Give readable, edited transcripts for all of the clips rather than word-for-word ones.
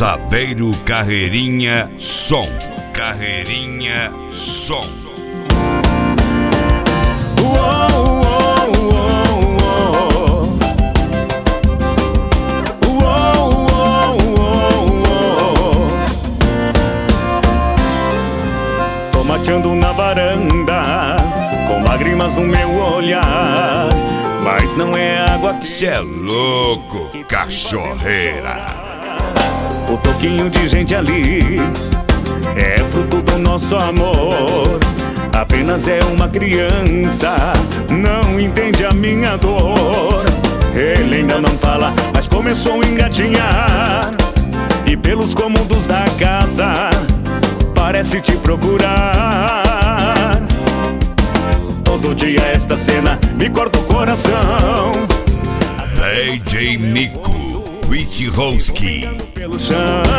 Saveiro Carreirinha Som. Carreirinha Som. Tô mateando na varanda, com lágrimas no meu olhar, mas não é água que... Cê é louco, cachorreira. O toquinho de gente ali é fruto do nosso amor. Apenas é uma criança, não entende a minha dor. Ele ainda não fala, mas começou a engatinhar, e pelos cômodos da casa parece te procurar. Todo dia esta cena me corta o coração. DJ Mico, Witchowski. Pelo chão,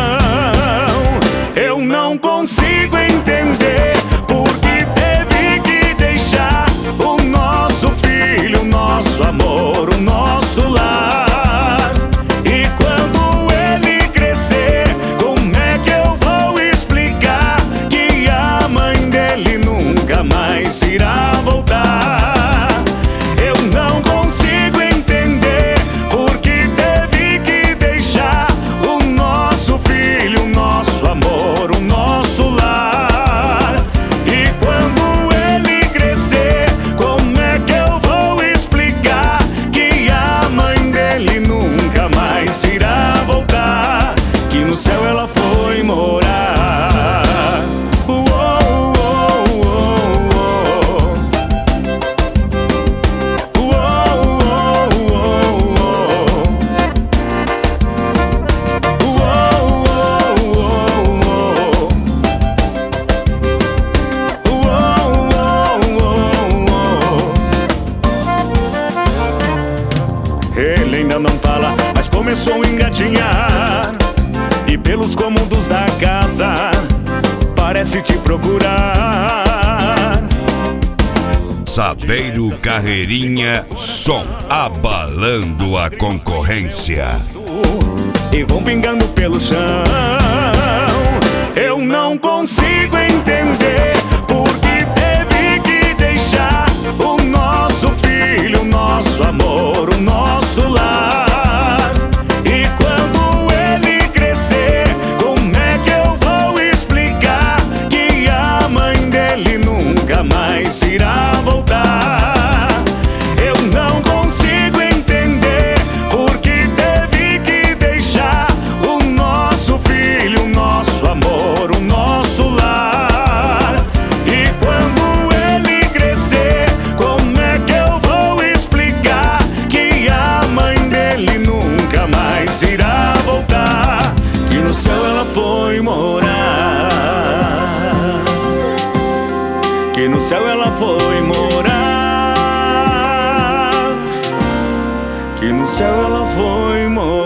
eu não consigo entender por que teve que deixar o nosso filho, o nosso amor, o nosso lar. E quando ele crescer, como é que eu vou explicar que a mãe dele nunca mais irá voltar? Eu não consigo entender por que teve que deixar o nosso filho, o nosso amor, o nosso lar. E quando ele crescer, como é que eu vou explicar que a mãe dele nunca mais irá voltar? Que no céu ela foi morar. Ele ainda não fala, mas começou a engatinhar, e pelos cômodos da casa parece te procurar. Saveiro Carreirinha Som, abalando a concorrência. E vão pingando pelo chão. Eu não consigo entender por que teve que deixar o nosso filho, o nosso amor, o nosso lar. E quando ele crescer, como é que eu vou explicar que a mãe dele nunca mais irá voltar? Eu não consigo entender por que teve que deixar o nosso filho, o nosso amor, o nosso lar. E quando ele crescer, como é que eu vou explicar que a mãe dele nunca mais irá voltar? Que no céu ela foi morar. Que no céu ela foi morar. Que no céu ela foi morar.